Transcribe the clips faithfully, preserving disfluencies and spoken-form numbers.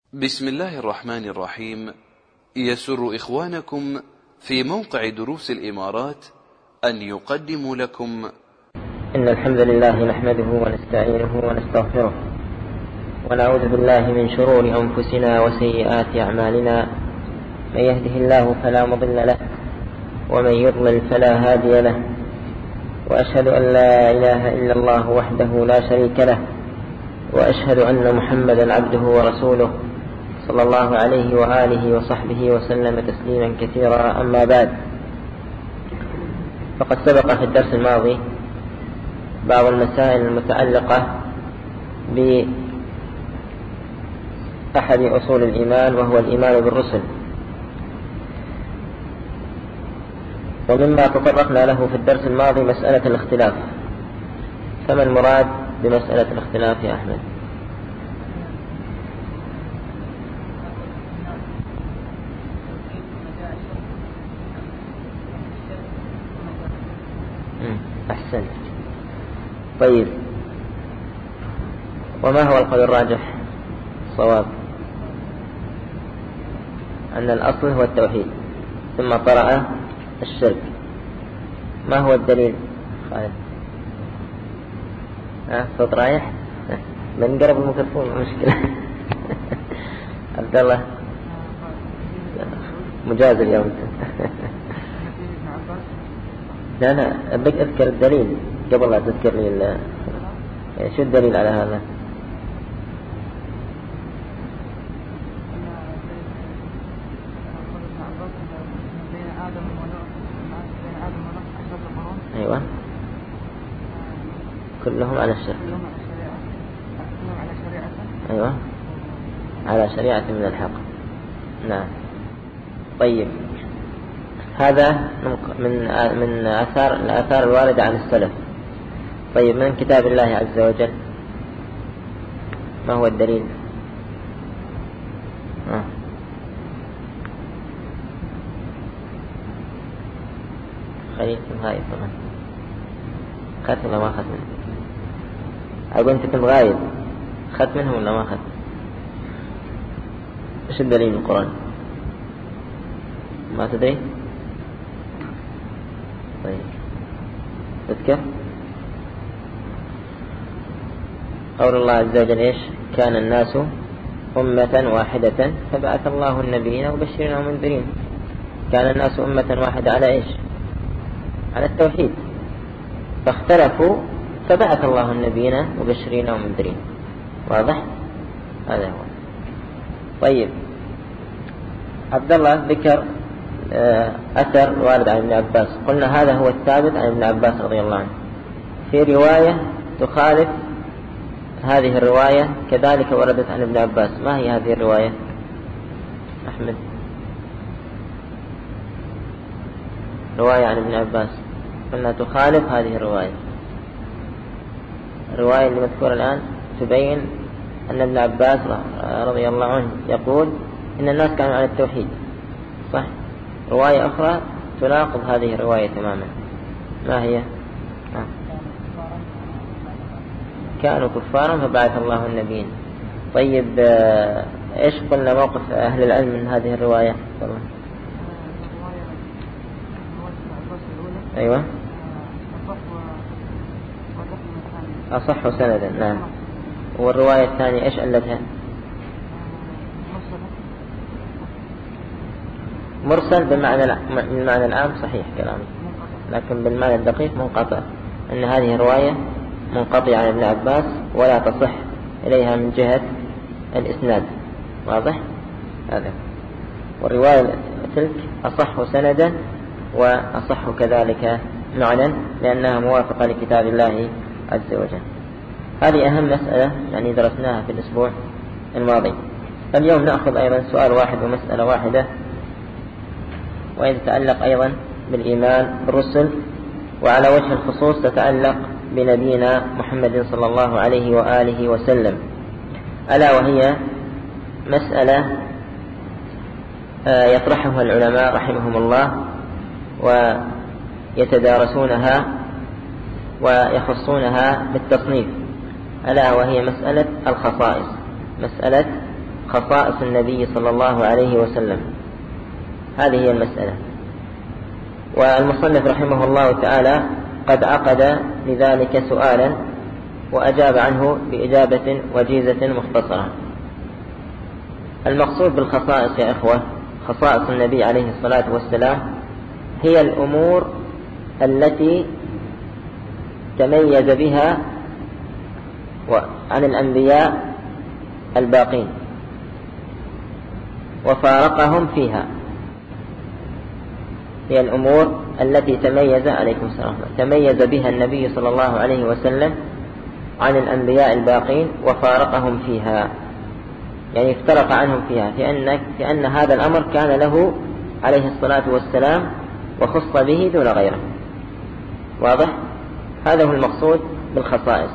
بسم الله الرحمن الرحيم. يسر إخوانكم في موقع دروس الإمارات أن يقدموا لكم إن الحمد لله نحمده ونستعينه ونستغفره ونعوذ بالله من شرور أنفسنا وسيئات أعمالنا، من يهده الله فلا مضل له ومن يضلل فلا هادي له، وأشهد أن لا إله إلا الله وحده لا شريك له، وأشهد أن محمدا عبده ورسوله صلى الله عليه وآله وصحبه وسلم تسليما كثيرا. أما بعد، فقد سبق في الدرس الماضي بعض المسائل المتعلقة بأحد أصول الإيمان، وهو الإيمان بالرسل، ومما تطرقنا له في الدرس الماضي مسألة الاختلاف. فما المراد بمسألة الاختلاف يا أحمد؟ أحسنت. طيب، وما هو القول الراجح؟ صواب أن الأصل هو التوحيد ثم طرأ الشرك. ما هو الدليل خالد؟ ها صوت رايح؟ من قرب الميكروفون مشكلة. عبد الله مجاز اليوم. لا لا أبيك أذكر الدليل قبل لا تذكر لي. شو الدليل على هذا؟ أيوة، كلهم على الشرك. أيوة، على شريعة من الحق. نعم. طيب، هذا من من آثار الآثار الواردة عن السلف. طيب، من كتاب الله عز وجل ما هو الدليل؟ آه. خليل غايب طبعا. خدت ولا ما خدت منه؟ أقول أنت كنت غايب، خدت منهم ولا ما خدت؟ إيش الدليل القرآن؟ ما تدري؟ طيب، تذكر قول الله عز وجل إيش؟ كان الناس أمة واحدة فبعث الله النبيين مبشرين ومنذرين. كان الناس أمة واحدة على إيش؟ على التوحيد، فاختلفوا فبعث الله النبيين مبشرين ومنذرين. واضح؟ هذا هو. طيب، عبد الله ذكر أثر وارد عن ابن عباس، قلنا هذا هو الثابت عن ابن عباس رضي الله عنه. في رواية تخالف هذه الرواية كذلك وردت عن ابن عباس. ما هي هذه الرواية أحمد؟ رواية عن ابن عباس قلنا تخالف هذه الرواية. الرواية اللي مذكورة الآن تبين أن ابن عباس رضي الله عنه يقول إن الناس كانوا على التوحيد، صح؟ رواية أخرى تناقض هذه الرواية تماما. ما هي؟ آه. كانوا كفارا فبعث الله النبيين. طيب، آه إيش قلنا موقف أهل العلم من هذه الرواية؟ طبعا. أيوة، أصح سندا. نعم. والرواية الثانية إيش علتها؟ مرسل بالمعنى بالمعنى العام، صحيح كلامي، لكن بالمعنى الدقيق منقطع، أن هذه الرواية منقطعة عن ابن عباس ولا تصح إليها من جهة الإسناد. واضح؟ هذا. والرواية تلك أصح سندا وأصح كذلك معنى، لأنها موافقة لكتاب الله عز وجل. هذه أهم مسألة يعني درسناها في الأسبوع الماضي. اليوم نأخذ أيضا سؤال واحد ومسألة واحدة، ويتعلق أيضا بالإيمان بالرسل، وعلى وجه الخصوص تتعلق بنبينا محمد صلى الله عليه وآله وسلم، ألا وهي مسألة يطرحها العلماء رحمهم الله ويتدارسونها ويخصونها بالتصنيف، ألا وهي مسألة الخصائص. مسألة خصائص النبي صلى الله عليه وسلم. هذه هي المسألة. والمصنف رحمه الله تعالى قد عقد لذلك سؤالا وأجاب عنه بإجابة وجيزة مختصرة. المقصود بالخصائص يا إخوة، خصائص النبي عليه الصلاة والسلام هي الأمور التي تميز بها عن الأنبياء الباقين وفارقهم فيها. هي الأمور التي تميز عليكم السلام تميز بها النبي صلى الله عليه وسلم عن الأنبياء الباقين وفارقهم فيها، يعني افترق عنهم فيها، لأن, لأن هذا الأمر كان له عليه الصلاة والسلام وخص به دون غيره. واضح؟ هذا هو المقصود بالخصائص.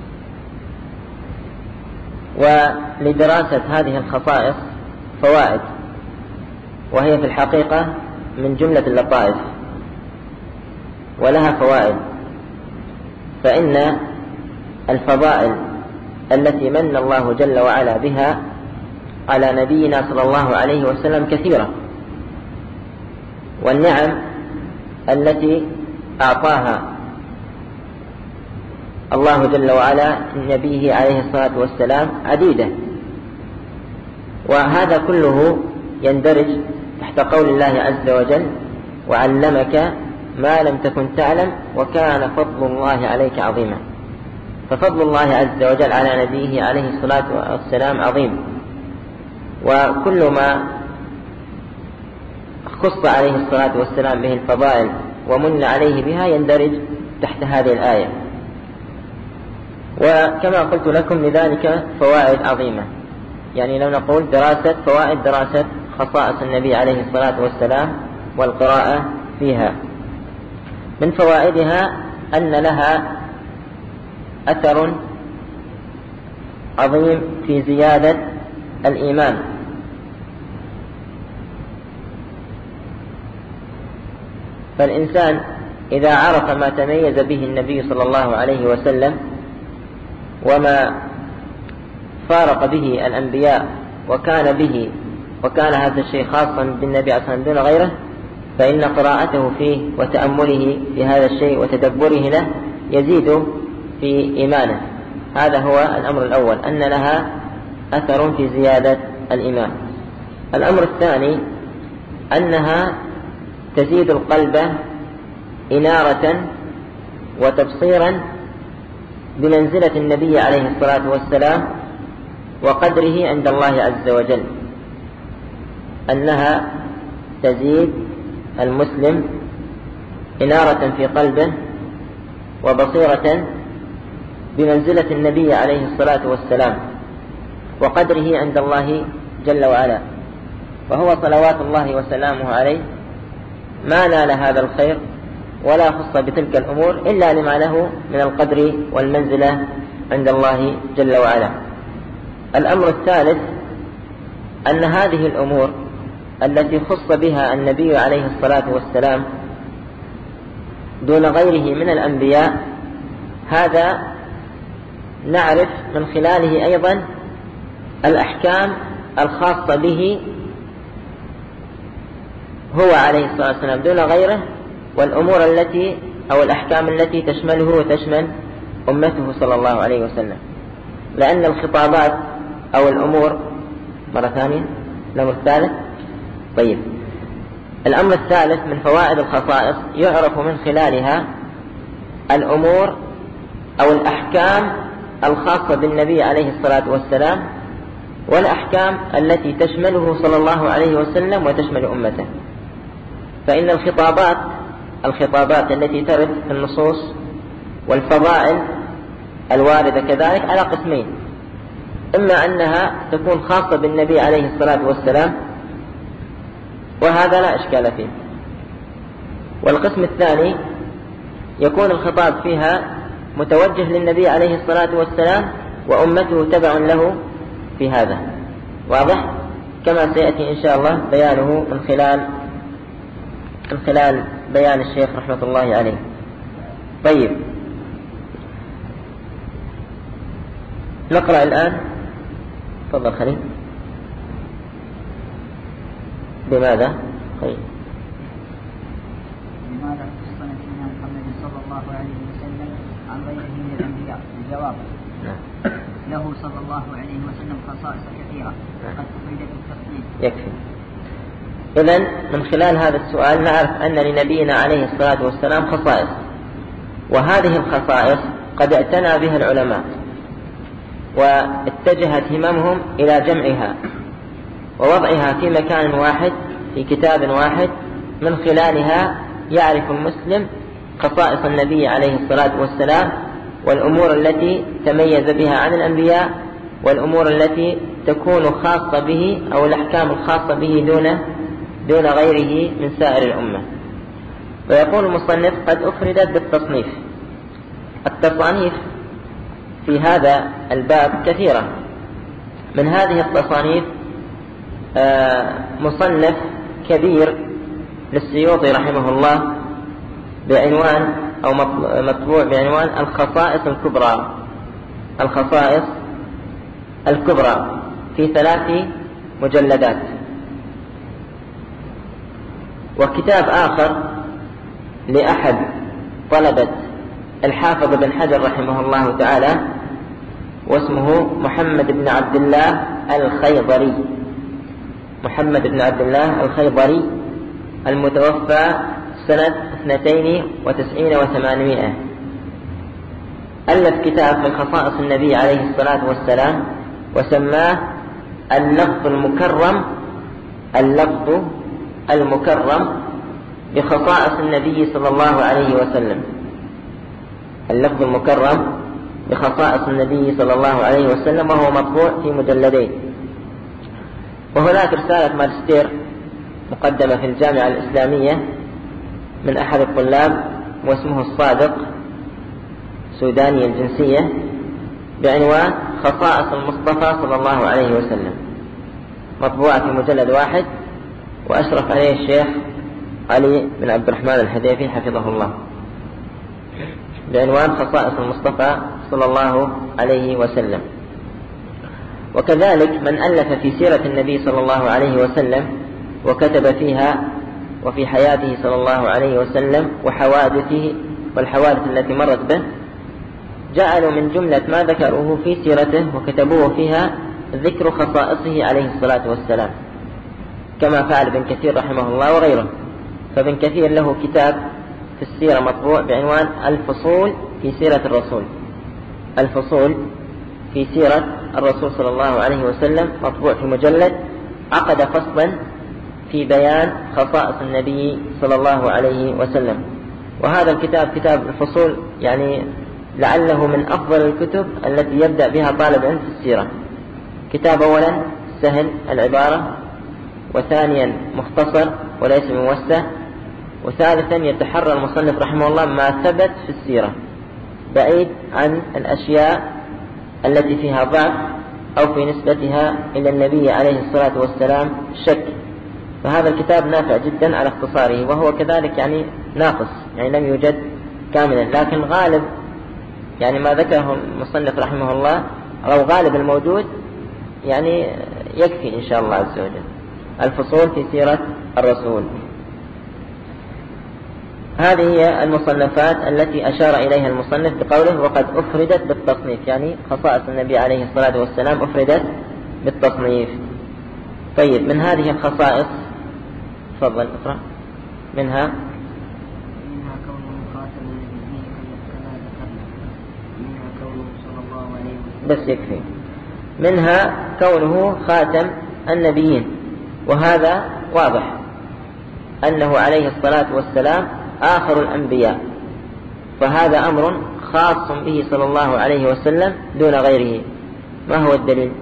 ولدراسة هذه الخصائص فوائد، وهي في الحقيقة من جملة اللطائف ولها فوائد. فإن الفضائل التي من الله جل وعلا بها على نبينا صلى الله عليه وسلم كثيرة، والنعم التي أعطاها الله جل وعلا لنبيه عليه الصلاة والسلام عديدة. وهذا كله يندرج تحت قول الله عز وجل: وعلمك ما لم تكن تعلم وكان فضل الله عليك عظيما. ففضل الله عز وجل على نبيه عليه الصلاة والسلام عظيم، وكل ما خص عليه الصلاة والسلام به الفضائل ومن عليه بها يندرج تحت هذه الآية. وكما قلت لكم لذلك فوائد عظيمة، يعني لو نقول دراسة فوائد دراسة خصائص النبي عليه الصلاة والسلام والقراءة فيها. من فوائدها أن لها أثر عظيم في زيادة الإيمان. فالإنسان إذا عرف ما تميز به النبي صلى الله عليه وسلم وما فارق به الأنبياء وكان به وكان هذا الشيء خاصا بالنبي عليه الصلاة والسلام دون غيره، فإن قراءته فيه وتأمله في هذا الشيء وتدبره له يزيد في إيمانه. هذا هو الأمر الأول، أن لها أثر في زيادة الإيمان. الأمر الثاني أنها تزيد القلب إنارة وتبصيرا بمنزلة النبي عليه الصلاة والسلام وقدره عند الله عز وجل، أنها تزيد المسلم إنارة في قلبه وبصيرة بمنزلة النبي عليه الصلاة والسلام وقدره عند الله جل وعلا. وهو صلوات الله وسلامه عليه ما نال هذا الخير ولا خص بتلك الأمور إلا لما له من القدر والمنزلة عند الله جل وعلا. الأمر الثالث أن هذه الأمور التي خص بها النبي عليه الصلاة والسلام دون غيره من الأنبياء، هذا نعرف من خلاله أيضا الأحكام الخاصة به هو عليه الصلاة والسلام دون غيره، والأمور التي أو الأحكام التي تشمله وتشمل أمته صلى الله عليه وسلم. لأن الخطابات أو الأمور مرة ثانية. الأمر الثالث طيب الأمر الثالث من فوائد الخصائص يعرف من خلالها الأمور أو الأحكام الخاصة بالنبي عليه الصلاة والسلام والأحكام التي تشمله صلى الله عليه وسلم وتشمل أمته. فإن الخطابات الخطابات التي ترد في النصوص والفضائل الواردة كذلك على قسمين: إما أنها تكون خاصة بالنبي عليه الصلاة والسلام وهذا لا إشكال فيه، والقسم الثاني يكون الخطاب فيها متوجه للنبي عليه الصلاة والسلام وأمته تبع له في هذا. واضح؟ كما سيأتي إن شاء الله بيانه من خلال من خلال بيان الشيخ رحمة الله عليه. طيب نقرأ الآن. تفضل خليل. بماذا؟ طيب. لماذا اختص نبينا محمد صلى الله عليه وسلم عن غيره من الأنبياء؟ الجواب: نعم. له صلى الله عليه وسلم خصائص كثيرة قد أفردت بالتصنيف. يكفي. إذن من خلال هذا السؤال نعرف أن لنبينا عليه الصلاة والسلام خصائص، وهذه الخصائص قد اعتنى بها العلماء واتجهت هممهم إلى جمعها ووضعها في مكان واحد في كتاب واحد، من خلالها يعرف المسلم خصائص النبي عليه الصلاة والسلام والأمور التي تميز بها عن الأنبياء والأمور التي تكون خاصة به أو الأحكام الخاصة به دون دون غيره من سائر الأمة. ويقول المصنف: قد أفردت بالتصنيف. التصانيف في هذا الباب كثيرة. من هذه التصانيف مصنف كبير للسيوطي رحمه الله بعنوان أو مطبوع بعنوان الخصائص الكبرى، الخصائص الكبرى في ثلاث مجلدات. وكتاب آخر لأحد طلبة الحافظ بن حجر رحمه الله تعالى واسمه محمد بن عبد الله الخيضري، محمد بن عبد الله الخيضري المتوفى سنة اثنتين وتسعين وثمانمائة، ألف كتاب في خصائص النبي عليه الصلاة والسلام وسماه اللفظ المكرم، اللفظ المكرم بخصائص النبي صلى الله عليه وسلم، اللفظ المكرم بخصائص النبي صلى الله عليه وسلم، وهو مطبوع في مجلدين. وهناك رسالة ماجستير مقدمة في الجامعة الإسلامية من أحد الطلاب واسمه الصادق، سوداني الجنسية، بعنوان خصائص المصطفى صلى الله عليه وسلم، مطبوعة في مجلد واحد، وأشرف عليه الشيخ علي بن عبد الرحمن الحديثي حفظه الله، بعنوان خصائص المصطفى صلى الله عليه وسلم. وكذلك من ألف في سيرة النبي صلى الله عليه وسلم وكتب فيها وفي حياته صلى الله عليه وسلم وحوادثه والحوادث التي مرت به، جعلوا من جملة ما ذكروه في سيرته وكتبوه فيها ذكر خصائصه عليه الصلاة والسلام، كما فعل ابن كثير رحمه الله وغيره. فابن كثير له كتاب في السيرة مطبوع بعنوان الفصول في سيرة الرسول، الفصول في سيرة الرسول صلى الله عليه وسلم، مطبوع في مجلد، عقد فصلا في بيان خصائص النبي صلى الله عليه وسلم. وهذا الكتاب كتاب الفصول يعني لعله من أفضل الكتب التي يبدأ بها طالب علم في السيرة. كتاب أولا سهل العبارة، وثانيا مختصر وليس موسع، وثالثا يتحرى المصنف رحمه الله ما ثبت في السيرة بعيد عن الأشياء التي فيها ضعف أو في نسبتها إلى النبي عليه الصلاة والسلام شك. فهذا الكتاب نافع جدا على اختصاره، وهو كذلك يعني ناقص، يعني لم يوجد كاملا، لكن غالب يعني ما ذكره المصنف رحمه الله أو غالب الموجود يعني يكفي إن شاء الله عز وجل. الفصول في سيرة الرسول. هذه هي المصنفات التي أشار إليها المصنف بقوله وقد أفردت بالتصنيف، يعني خصائص النبي عليه الصلاة والسلام أفردت بالتصنيف. طيب، من هذه الخصائص تفضل اقرأ. منها منها كونه خاتم النبيين كما ذكرنا، منها كونه صلى الله عليه وسلم، بس يكفي. منها كونه خاتم النبيين، وهذا واضح أنه عليه الصلاة والسلام آخر الأنبياء، فهذا أمر خاص به صلى الله عليه وسلم دون غيره. ما هو الدليل؟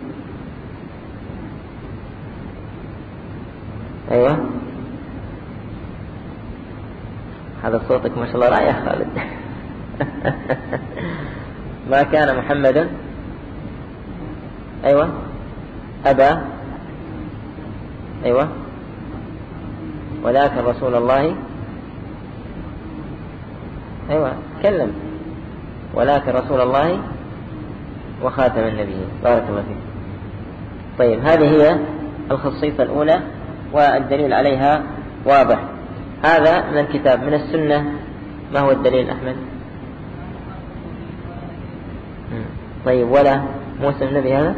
أيوة، هذا صوتك ما شاء الله رائع خالد. ما كان محمد أيوة أبا أيوة ولكن رسول الله، أيوة تكلم، ولكن رسول الله وخاتم النبيين. بارك الله فيك. طيب، هذه هي الخصيصة الأولى والدليل عليها واضح. هذا من الكتاب. من السنة ما هو الدليل أحمد؟ طيب ولا موسى النبي هذا؟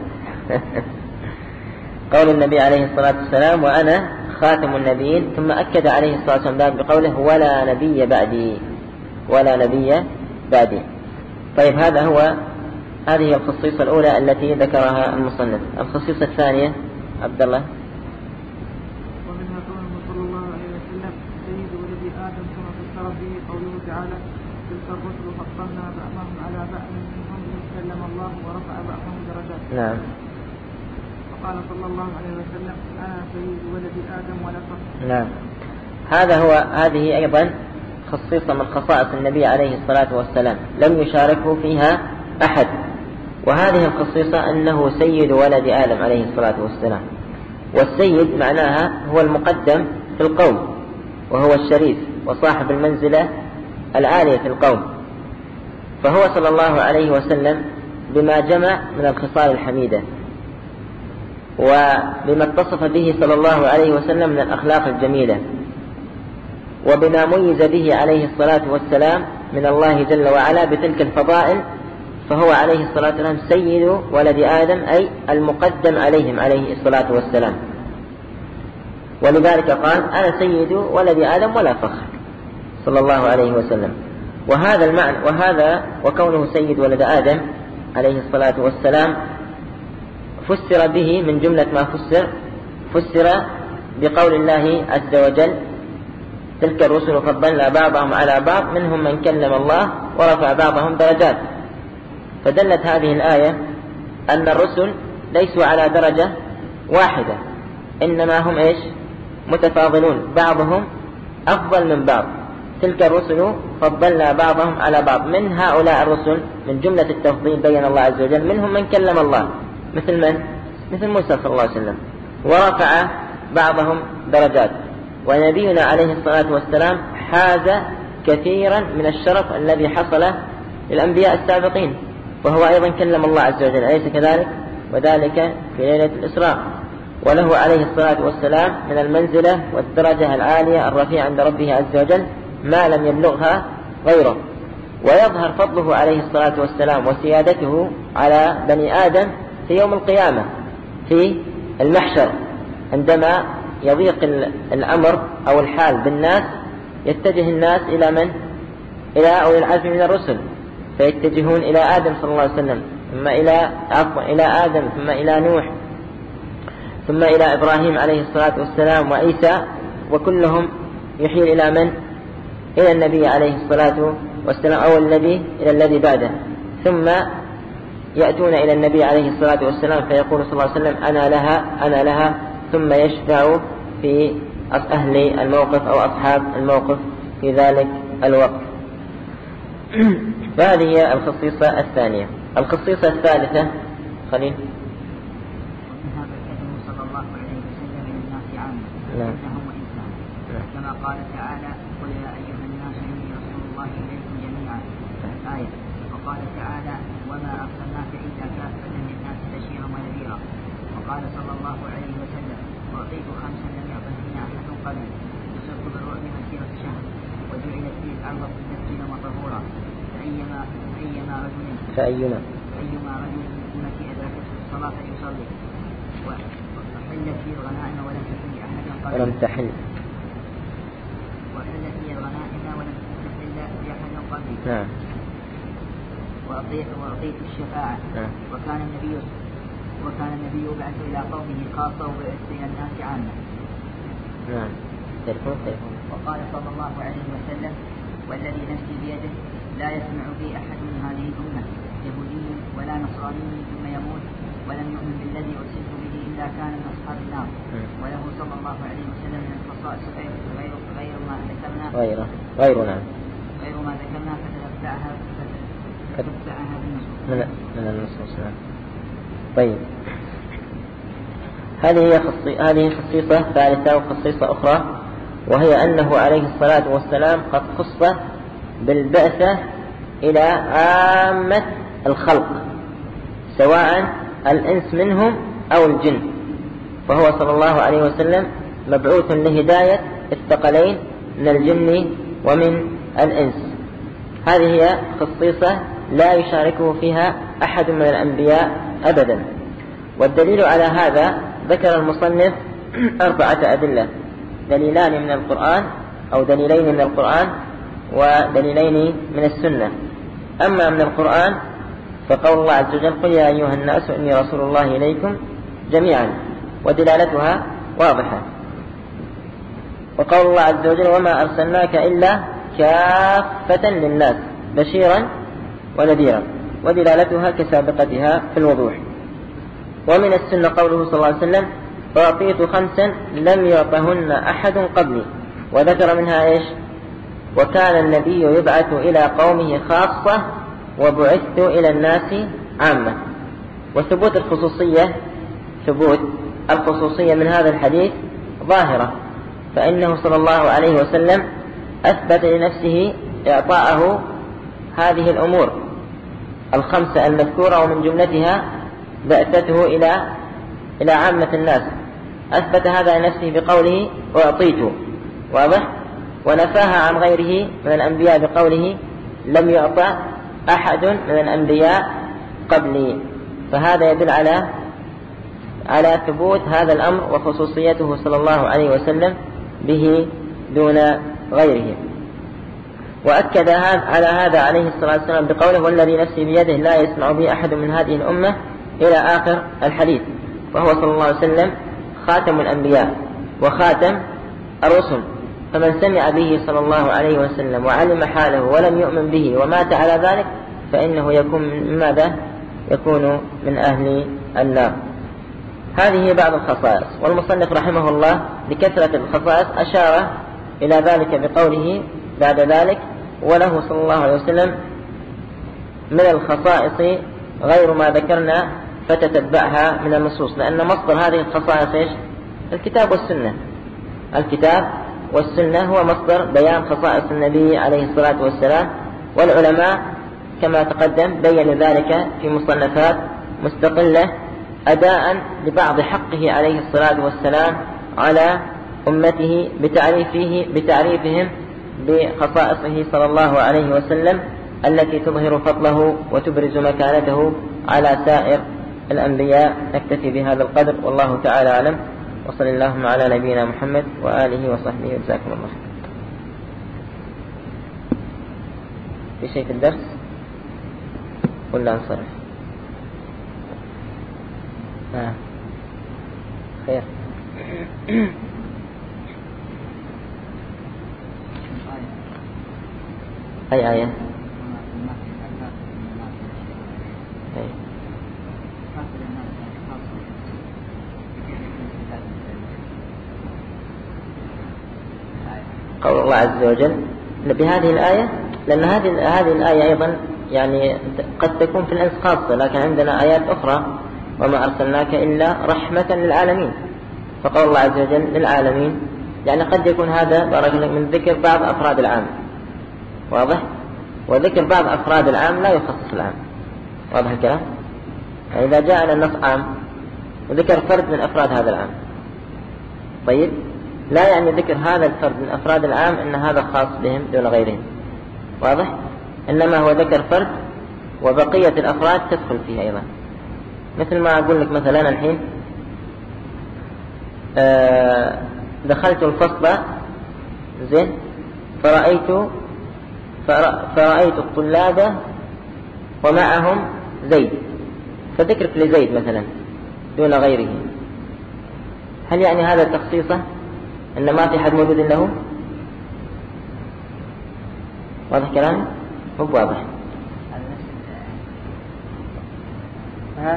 قول النبي عليه الصلاة والسلام وأنا خاتم النبيين، ثم أكد عليه الصلاة والسلام بقوله ولا نبي بعدي، ولا نبي بعدي. طيب هذا هو هذه الخصيصة الأولى التي ذكرها المصنف. الخصيصة الثانية عبد الله. ومنها قوله صلى الله عليه وسلم سيد ولد آدم كما فسر به قوله تعالى تلك الرسل فضلنا بعضهم على بعض منهم من كلم الله ورفع بعضهم درجات. نعم. وقال صلى الله عليه وسلم أنا سيد ولد آدم ولا فخر. نعم. هذا هو هذه أيضا خصيصة من خصائص النبي عليه الصلاة والسلام لم يشاركه فيها أحد، وهذه الخصيصة أنه سيد ولد آدم عليه الصلاة والسلام. والسيد معناها هو المقدم في القوم، وهو الشريف وصاحب المنزلة العالية في القوم. فهو صلى الله عليه وسلم بما جمع من الخصال الحميدة وبما اتصف به صلى الله عليه وسلم من الأخلاق الجميلة، وبما ميز به عليه الصلاة والسلام من الله جل وعلا بتلك الفضائل، فهو عليه الصلاة والسلام سيد ولد آدم أي المقدم عليهم عليه الصلاة والسلام. ولذلك قال أنا سيد ولد آدم ولا فخر صلى الله عليه وسلم. وهذا المعنى وهذا وكونه سيد ولد آدم عليه الصلاة والسلام فسر به من جملة ما فسر فسر بقول الله عز وجل تلك الرسل فضلنا بعضهم على بعض منهم من كلم الله ورفع بعضهم درجات. فدلت هذه الآية أن الرسل ليسوا على درجة واحدة، إنما هم إيش؟ متفاضلون، بعضهم أفضل من بعض. تلك الرسل فضلنا بعضهم على بعض. من هؤلاء الرسل من جملة التفضيل بين الله عز وجل منهم من كلم الله، مثل من؟ مثل موسى صلى الله عليه وسلم، ورفع بعضهم درجات. ونبينا عليه الصلاة والسلام حاز كثيرا من الشرف الذي حصل للأنبياء السابقين، وهو أيضا كلم الله عز وجل، أليس كذلك؟ وذلك في ليلة الإسراء. وله عليه الصلاة والسلام من المنزلة والدرجة العالية الرفيعة عند ربه عز وجل ما لم يبلغها غيره. ويظهر فضله عليه الصلاة والسلام وسيادته على بني آدم في يوم القيامة في المحشر، عندما يضيق الأمر أو الحال بالناس يتجه الناس إلى من؟ إلى أولي العزم من الرسل، فيتجهون إلى آدم صلى الله عليه وسلم، ثم إلى عفوا إلى آدم، ثم إلى نوح، ثم إلى إبراهيم عليه الصلاة والسلام وعيسى، وكلهم يحيل إلى من؟ إلى النبي عليه الصلاة والسلام أو الذي إلى الذي بعده، ثم يأتون إلى النبي عليه الصلاة والسلام فيقول صلى الله عليه وسلم أنا لها أنا لها، ثم يشفع في أهل الموقف أو أصحاب الموقف في ذلك الوقت. فهذه هي الخصيصة الثانية. الخصيصة الثالثة خليل. هذا كلمه صلى الله عليه وسلم للناس عامة إنهم وإنسان، كما قال تعالى قل يا أيها الناس إني رسول الله إليكم جميعا آية. وقال تعالى وما أرسلناك إلا كافة للناس بشيرا ونذيرا. وقال صلى الله عليه وسلم أعطيت خمسا لم يعطهن أحد قبلي، وصرت بالرعب مسيرة شهر، وجعلت لي الأرض مسجدا وطهورا، فأيما فأيما رجل فأيما فأيما رجل من أمتي أدركته الصلاة يصلي، وحلت لي الغنائم ولم تحل أحد قبلي ولم تحل وحلت لي الغنائم ولم تحل لأحد قبلي. نعم. وأعطيت وأعطيت الشفاعة. نعم. وكان النبي وكان النبي يبعث إلى قومه خاصة وبعث إلى الناس عامة. نعم. تلفون تلفون. وقال صلى الله عليه وسلم والذي نفسي بيده لا يسمع بي أحد من هذه الأمة يهودي ولا نصراني ثم يموت ولم يؤمن بالذي أرسلت به إلا كان من أصحاب النار. وله صلى الله عليه وسلم من الخصائص غير غير ما ذكرنا غير غيرنا غير ما ذكرنا فتتبعها فتتبعها بالنصوص من من النصوص. نعم. طيب هذه هي خصي... هذه خصيصة ثالثة وخصيصة أخرى، وهي أنه عليه الصلاة والسلام قد خص بالبعثة إلى عامة الخلق سواء الإنس منهم أو الجن، فهو صلى الله عليه وسلم مبعوث لهداية الثقلين من الجن ومن الإنس. هذه هي خصيصة لا يشاركه فيها أحد من الأنبياء أبدا. والدليل على هذا ذكر المصنف أربعة أدلة، دليلان من القرآن أو دليلين من القرآن ودليلين من السنة. أما من القرآن فقول الله عز وجل قل يا أيها الناس إني رسول الله إليكم جميعا، ودلالتها واضحة. وقول الله عز وجل وما أرسلناك إلا كافة للناس بشيرا ونذيرا، ودلالتها كسابقتها في الوضوح. ومن السنة قوله صلى الله عليه وسلم أعطيت خمسا لم يعطهن أحد قبلي، وذكر منها إيش؟ وكان النبي يبعث إلى قومه خاصة وبعثت إلى الناس عامة. وثبوت الخصوصية ثبوت الخصوصية من هذا الحديث ظاهرة، فإنه صلى الله عليه وسلم أثبت لنفسه إعطاءه هذه الأمور الخمسة المذكورة، ومن جملتها بعثته إلى إلى عامة الناس. أثبت هذا لنفسه بقوله أعطيته، واضح؟ ونفاها عن غيره من الأنبياء بقوله لم يعطى أحد من الأنبياء قبلي. فهذا يدل على على ثبوت هذا الأمر وخصوصيته صلى الله عليه وسلم به دون غيره. وأكد على هذا عليه الصلاة والسلام بقوله والذي نفسي بيده لا يسمع به أحد من هذه الأمة إلى آخر الحديث. وهو صلى الله عليه وسلم خاتم الأنبياء وخاتم الرسل، فمن سمع به صلى الله عليه وسلم وعلم حاله ولم يؤمن به ومات على ذلك فإنه يكون من ماذا؟ يكون من أهل النار. هذه بعض الخصائص. والمصنف رحمه الله لكثرة الخصائص أشار إلى ذلك بقوله بعد ذلك وله صلى الله عليه وسلم من الخصائص غير ما ذكرنا فتتبعها من النصوص، لأن مصدر هذه الخصائص إيش؟ الكتاب والسنة. الكتاب والسنة هو مصدر بيان خصائص النبي عليه الصلاة والسلام، والعلماء كما تقدم بيّنوا ذلك في مصنفات مستقلة أداء لبعض حقه عليه الصلاة والسلام على أمته بتعريفه بتعريفهم بخصائصه صلى الله عليه وسلم التي تظهر فضله وتبرز مكانته على سائر الأنبياء. نكتفي بهذا القدر والله تعالى أعلم، وصل اللهم على نبينا محمد وآله وصحبه وجزاكم الله. في شيء في الدرس ولا انصرف؟ آه. خير. أي آية؟ أي. قول الله عز وجل بهذه الآية، لأن هذه هذه الآية أيضا يعني قد تكون في الإنس خاصة، لكن عندنا آيات أخرى وما أرسلناك إلا رحمة للعالمين. فقول الله عز وجل للعالمين يعني قد يكون هذا بارك الله من ذكر بعض أفراد العام، واضح؟ وذكر بعض أفراد العام لا يخصص العام، واضح الكلام؟ يعني إذا جاءنا النص عام وذكر فرد من أفراد هذا العام، طيب لا يعني ذكر هذا الفرد من أفراد العام أن هذا خاص بهم دون غيرهم، واضح؟ إنما هو ذكر فرد وبقية الأفراد تدخل فيه أيضا. مثل ما أقول لك مثلا الحين آه دخلت الفصل زين فرأيت فرأيت الطلاب ومعهم زيد، فذكرت لزيد مثلا دون غيره، هل يعني هذا تخصيصه أن ما في حد موجود له؟ واضح كلامي؟ مو واضح؟ ها؟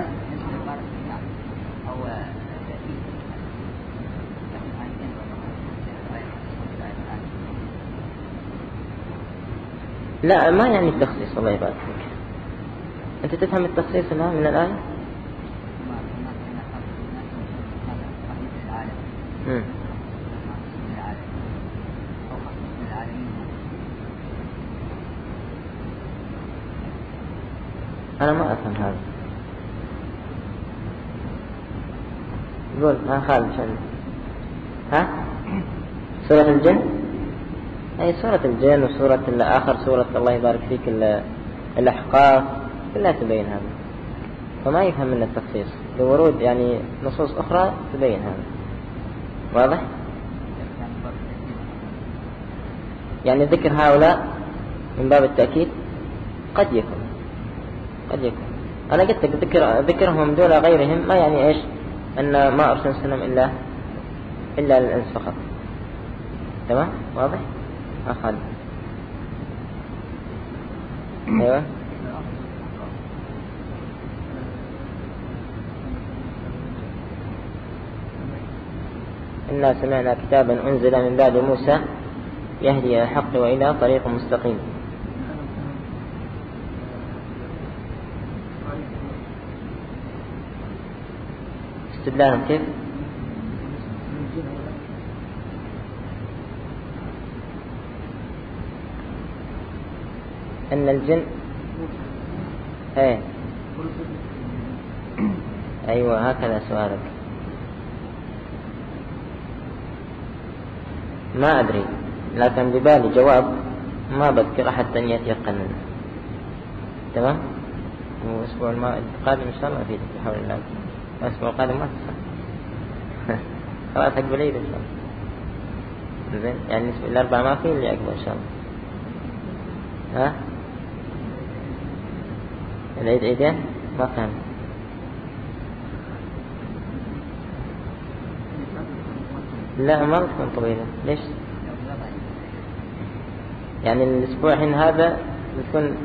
لا ما يعني التخصيص. الله يبارك فيك، أنت تفهم التخصيص الآن من الآية؟ مم. أنا ما أفهم هذا. قول ما خالد شأنه ها سورة الجن، أي سورة الجن وسورة الآخر سورة الله يبارك فيك الأحقاف كلها تبين هذا، فما يفهم من التخصيص لورود يعني نصوص أخرى تبين هذا. واضح؟ يعني ذكر هؤلاء من باب التأكيد قد يكون قد يكون أنا قلت لك ذكر ذكرهم دون غيرهم ما يعني إيش أن ما أرسل سلم إلا إلا للإنس فقط. تمام؟ واضح؟ أخذ أيوة. إنا سمعنا كتابا أنزل من بعد موسى يهدي إلى الحق وإلى طريق مستقيم. استدلالهم كيف؟ أن الجن ايه أيوة هكذا سؤالك. ما أدري لكن ببالي جواب ما بذكر حتى أن يتيقن منه. تمام؟ والأسبوع القادم إن شاء الله أفيدك بحول الله. الأسبوع القادم ما تسمع خلاص حق بالعيد إن شاء الله. زين يعني نسبة الأربعة ما في اللي أقبل إن شاء الله. ها؟ العيد عيدين ما فهم. لا ما بتكون طويلة. ليش؟ يعني الأسبوع حين هذا بتكون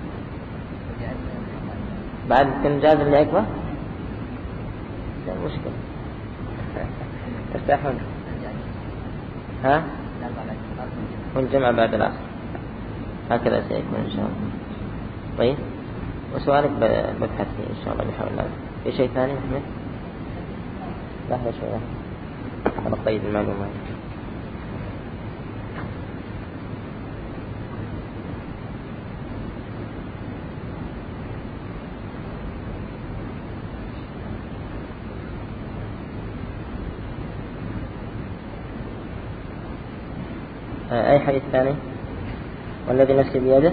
بعد بتكون جاز اللي أكبر. لا مشكلة ارتاحون. ها؟ والجمعة بعد العصر هكذا سيكون إن شاء الله. طيب وسؤالك ببحث فيه إن شاء الله بحول الله. في شيء ثاني أحمد؟ لحظة شوية على قيد المعلومات. أي حديث ثاني؟ والذي نفسي بيده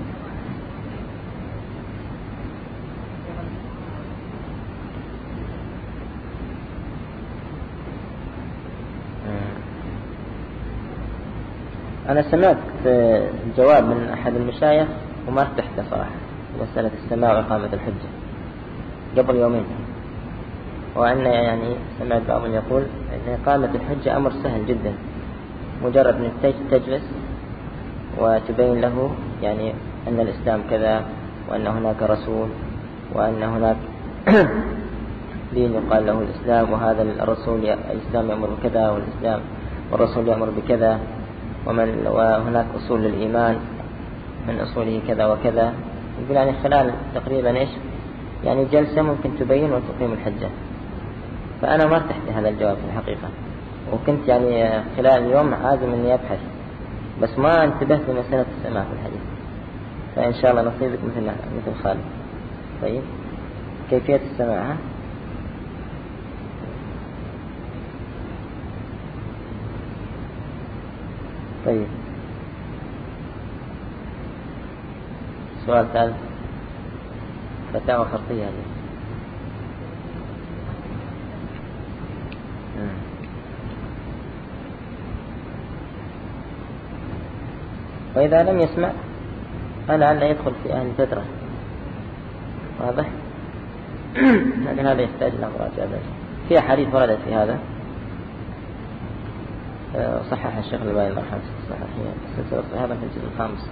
أنا سمعت جواب من أحد المشايخ وما ارتحت صراحة مسألة السماع وإقامة الحجة قبل يومين، وأن يعني سمعت بعضهم يقول أن إقامة الحجة أمر سهل جدا، مجرد أن تجلس وتبين له يعني أن الإسلام كذا وأن هناك رسول وأن هناك دين يقال له الإسلام، وهذا الرسول الإسلام يأمر بكذا والإسلام والرسول يأمر بكذا، ومن وهناك أصول للإيمان من أصوله كذا وكذا. يقول يعني خلال تقريبا إيش يعني جلسة ممكن تبين وتقيم الحجة. فأنا ما ارتحت هذا الجواب في الحقيقة، وكنت يعني خلال اليوم عازم إني أبحث بس ما انتبهت لمسألة السماع في الحديث. فإن شاء الله نصيبك مثل مثل خالد. طيب كيفية السماع؟ ها؟ طيب سؤال ثالث فتاوى خطية هذه. وإذا لم يسمع فلعل يدخل في أهل الفترة. واضح؟ لكن هذا يحتاج إلى مراجعة. في أحاديث وردت في هذا صحح الشيخ الألباني رحمه الله صحيح السلسلة الصحيحة في الجزء الخامس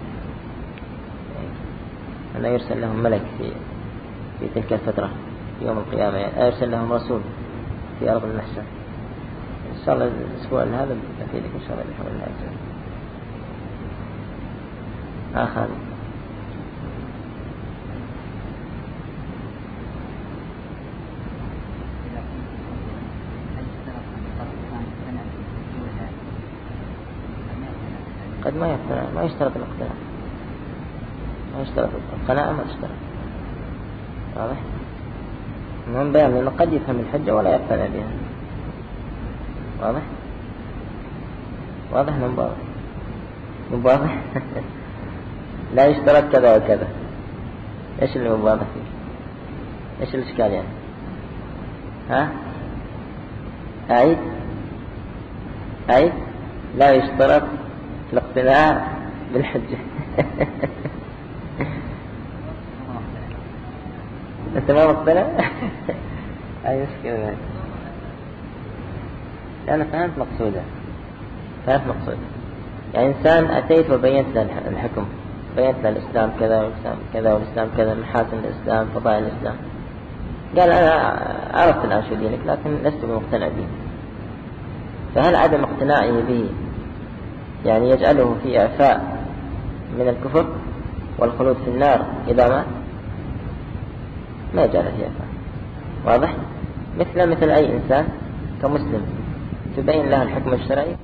أن يرسل لهم ملك في في تلك الفترة في يوم القيامة، يعني يرسل لهم رسول في أرض المحشر. إن شاء الله الأسبوع هذا نفيدك إن شاء الله بحول الله عز وجل. آخر قد ما يقتنع ما يشترط الاقتناع ما يشترط القناعة ما يشترط. واضح؟ المهم بيان لأنه قد يفهم الحجة ولا يقتنع بها. واضح؟ واضح من واضح من واضح لا يشترط كذا وكذا. إيش اللي واضح فيه؟ إيش الإشكال يعني؟ ها؟ أعيد أعيد لا يشترط الاقتناع بالحجة. أنت ما مقتنع؟ أي مشكلة. أنا فهمت مقصودة فهمت مقصودة يعني إنسان أتيت وبينت له الحكم، بينت له الإسلام كذا والإسلام كذا والإسلام كذا، محاسن الإسلام، فضائل الإسلام. قال أنا عرفت الآن شو دينك لكن لست بمقتنع به. فهل عدم اقتناعه به يعني يجعله في إعفاء من الكفر والخلود في النار إذا مات؟ ما يجعله في إعفاء. واضح؟ مثل مثل أي إنسان كمسلم تبين له الحكم الشرعي.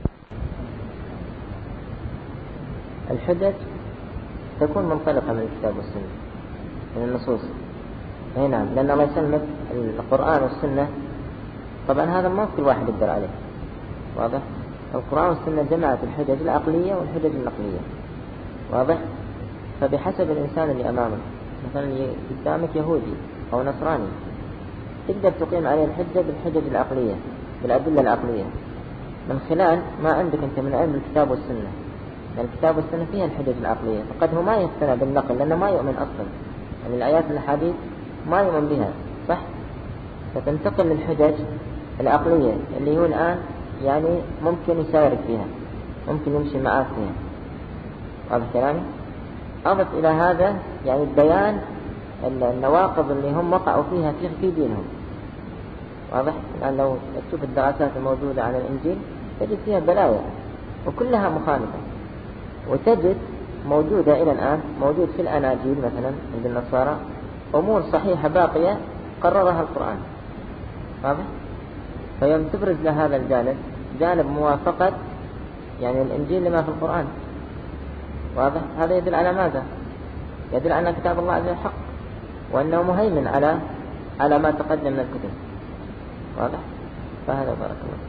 الحجج تكون منطلقة من الكتاب والسنة، من النصوص. اي نعم، لأن الله يسمى القرآن والسنة. طبعا هذا ما كل واحد يقدر عليه. واضح؟ القرآن والسنة جمعت الحجج العقلية والحجج النقلية. واضح؟ فبحسب الإنسان اللي أمامك، مثلا قدامك يهودي أو نصراني، تقدر تقيم عليه الحجة بالحجج العقلية، بالأدلة العقلية، من خلال ما عندك أنت من علم الكتاب والسنة. لأن الكتاب والسنة فيها الحجج العقلية، فقد هو ما يقتنع بالنقل لأنه ما يؤمن أصلا، يعني الآيات والأحاديث ما يؤمن بها، صح؟ فتنتقل للحجج العقلية اللي هو الآن يعني ممكن يشارك فيها، ممكن يمشي معك فيها. واضح كلامي؟ أضف إلى هذا يعني البيان النواقض اللي هم وقعوا فيها في في دينهم. واضح؟ الآن لو تشوف الدراسات الموجودة عن الإنجيل تجد فيها بلاوي وكلها مخالفة، وتجد موجودة إلى الآن موجود في الأناجيل مثلا عند النصارى أمور صحيحة باقية قررها القرآن. واضح؟ فيوم تبرز لهذا الجانب جانب موافقة يعني الإنجيل لما في القرآن. واضح؟ هذا يدل على ماذا؟ يدل على كتاب الله عز وجل حق، وأنه مهيمن على على ما تقدم من الكتب. واضح؟ فهذا بارك الله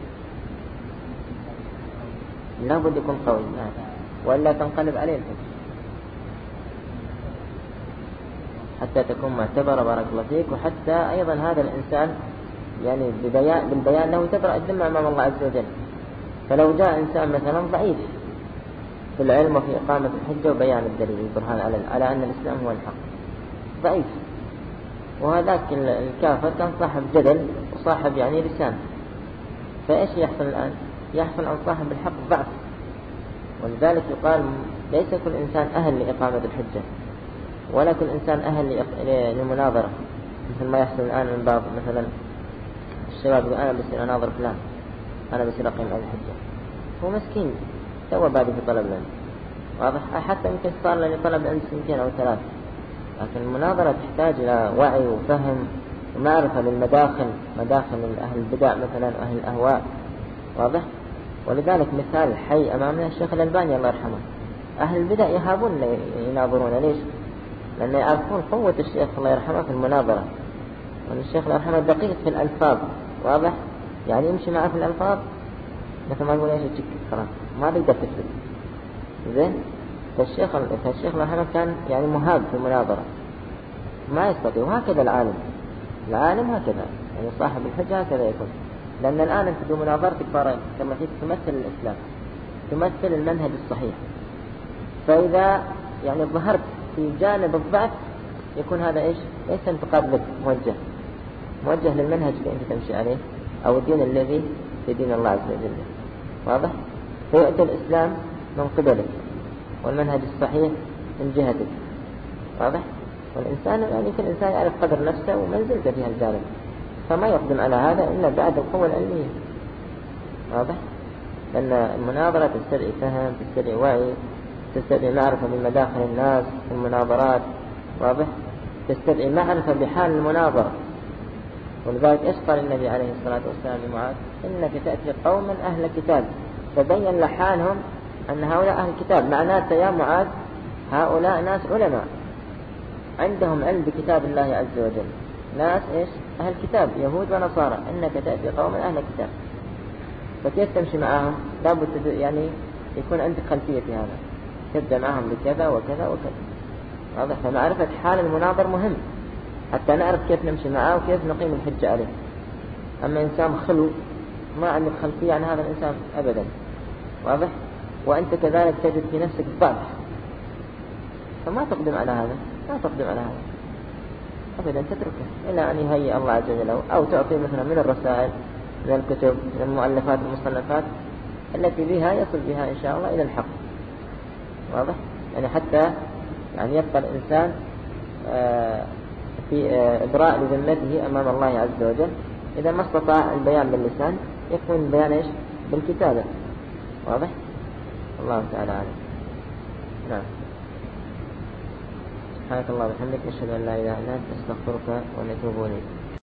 لا بد يكون قوي وإلا تنقلب عليه الحج، حتى تكون معتبرة بارك الله فيك. وحتى أيضا هذا الإنسان يعني ببيان بالبيان له تبرأ الذمة أمام الله عز وجل. فلو جاء إنسان مثلا ضعيف في العلم وفي إقامة الحجة وبيان الدليل البرهان على على أن الإسلام هو الحق، ضعيف، وهذاك الكافر كان صاحب جدل وصاحب يعني لسان، فإيش يحصل الآن؟ يحصل عن صاحب الحق ضعف. ولذلك يقال ليس كل إنسان أهل لإقامة الحجة، ولا كل إنسان أهل للمناظرة، مثل ما يحصل الآن من بعض مثلا الشباب يقول أنا بصير أناظر فلان، أنا بصير أقيم على الحجة. هو مسكين سوى بادي في طلب العلم. واضح؟ حتى يمكن صار له طلب العلم سنتين أو ثلاث، لكن المناظرة تحتاج إلى وعي وفهم ومعرفة للمداخل، مداخل أهل البدع مثلا أهل الأهواء. واضح؟ ولذلك مثال حي أمامنا الشيخ الألباني الله يرحمه. أهل البدع يهابون يناظرون، ليش؟ لأن يعرفون قوة الشيخ الله يرحمه في المناظرة، وأن الشيخ الله يرحمه دقيق في الألفاظ. واضح؟ يعني يمشي معه في الألفاظ مثل ما نقول ايش تشك خلاص ما بيقدر تكذب. زين؟ فالشيخ فالشيخ الله يرحمه كان يعني مهاب في المناظرة، ما يستطيع. وهكذا العالم العالم هكذا يعني صاحب الحجة هكذا يكون. لأن الآن أنت في مناظرتك بارك كما فيك تمثل الإسلام، تمثل المنهج الصحيح. فإذا يعني ظهرت في جانب الضعف يكون هذا إيش؟ ليس انتقاد لك، موجه موجه للمنهج اللي أنت تمشي عليه أو الدين الذي في دين الله عز وجل. واضح؟ فيؤتى الإسلام من قبلك والمنهج الصحيح من جهتك. واضح؟ والإنسان يعني كل إنسان يعرف قدر نفسه ومنزلته في هالجانب، فما يقدم على هذا إلا بعد القوة العلمية. واضح؟ لأن المناظرة تستدعي فهم، تستدعي وعي، تستدعي معرفة بمداخل الناس في المناظرات. واضح؟ تستدعي معرفة بحال المناظرة. ولذلك إيش قال النبي عليه الصلاة والسلام لمعاذ؟ إنك تأتي قوما أهل كتاب تبين لحالهم أن هؤلاء أهل كتاب. معناته يا معاذ هؤلاء ناس علماء عندهم علم بكتاب الله عز وجل، ناس إيش؟ أهل كتاب، يهود ونصارى. إنك تأتي قوما أهل كتاب، فكيف تمشي معهم؟ لابد يعني يكون عندك خلفية في هذا، تبدأ معهم بكذا وكذا وكذا، واضح؟ فمعرفة حال المناظر مهم حتى نعرف كيف نمشي معه وكيف نقيم الحجة عليه. أما إنسان خلو ما عندك خلفية عن هذا الإنسان أبدا، واضح؟ وأنت كذلك تجد في نفسك ضعف، فما تقدم على هذا، ما تقدم على هذا أبدا، تتركه إلى أن يهيئ الله عز وجل، أو تعطي مثلا من الرسائل، من الكتب، من المؤلفات، المصنفات التي بها يصل بها إن شاء الله إلى الحق، واضح؟ يعني حتى يعني يبقى الإنسان في إبراء لذمته أمام الله عز وجل. إذا ما استطاع البيان باللسان يكون البيان إيش؟ بالكتابة، واضح؟ الله تعالى أعلم. نعم. سبحانك الله وبحمدك، نشهد أن لا إله إلا أنت، نستغفرك ونتوب إليك.